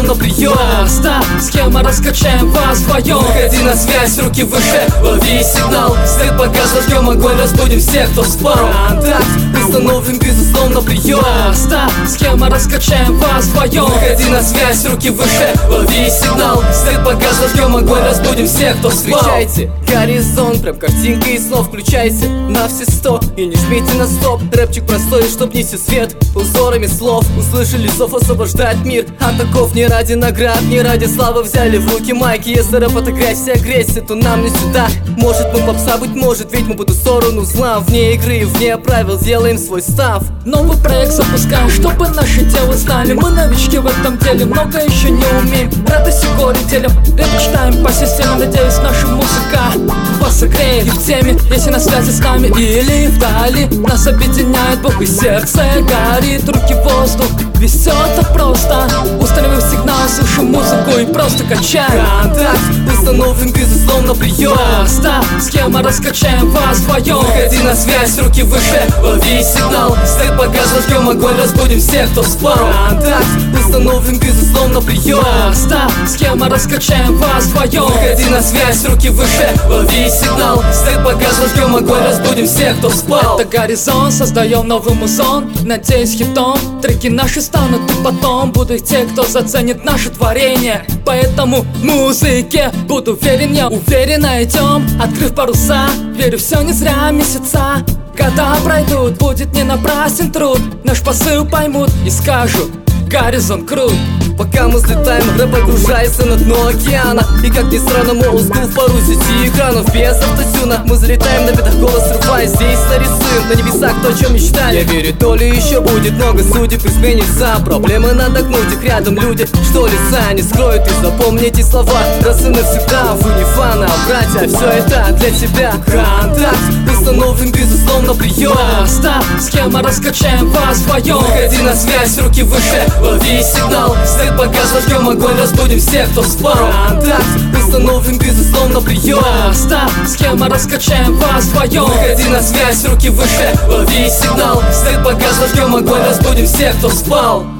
на прием. Просто схема, раскачаем вас вдвоем. Выходи на связь, руки выше, лови сигнал. Свет погас, зажгем огонь, разбудим всех, кто спал. Контакт установим, безусловно, прием. Просто схема, раскачаем вас вдвоем. Выходи на связь, руки выше, лови сигнал. Свет погас, зажгем огонь, разбудим всех, кто спал. Встречайте горизонт, прям картинка из снов. Включайте на все 100 и не жмите на стоп. Рэпчик простой, чтоб нести свет узорами слов. Услышали зов освобождать мир от оков. Не ради наград, не ради славы взяли в руки майки. Если рэп это грязь и агрессия, то нам не сюда. Может мы попса, быть может, ведь мы по ту сторону зла. Вне игры, вне правил, делаем свой став. Новый проект запускаем, чтобы наши дела знали. Мы новички в этом деле, много еще не умеем. Радость и горе делим, рэп читаем по системе. Надеюсь, наша музыка вас согреет. И в теме, если на связи с нами или вдали, нас объединяет Бог и сердце горит. Руки в воздух, ведь все так просто. Установим сигнал, слушаем музыку и просто качаем. Контакт установим, безусловно, прием. Просто схема, раскачаем вас вдвоем. Выходи на связь, руки выше, лови сигнал. Свет погас, зажгем огонь, разбудим всех, кто спал. Контакт установим, безусловно, прием. Просто схема, раскачаем вас вдвоем. Выходи на связь, руки выше, лови сигнал. Свет погас, зажгем огонь, разбудим всех, кто спал. Это горизонт, создаем новый музон. Надеюсь, хитом треки наши станут, и потом будут те, кто заценит наше творение. Поэтому в музыке буду уверен, я уверенно идем, открыв паруса. Верю, все не зря, месяца, года пройдут, будет не напрасен труд. Наш посыл поймут и скажут: горизонт крут. Пока мы взлетаем, рэп погружается на дно океана. И как ни странно, мол, в пару сети экранов. Без автотюна мы залетаем на битах, голос срывая. Здесь нарисуем на небесах то, о чем мечтали. Я верю, то ли еще будет много судеб изменится. Проблемы надо гнуть, их рядом люди, что лица не скроют. И запомните слова раз и навсегда. Вы не фаны, а братья, все это для тебя. Контакт установим, безусловно, прием. Просто схема, раскачаем вас вдвоем. Выходи на связь, руки выше, лови сигнал. Свет погас, зажгем огонь, разбудим всех, кто спал. Контакт установим, безусловно, прием. Просто схема, раскачаем вас вдвоем. Выходи на связь, руки выше, лови сигнал. Свет погас, зажгем огонь, разбудим всех, кто спал.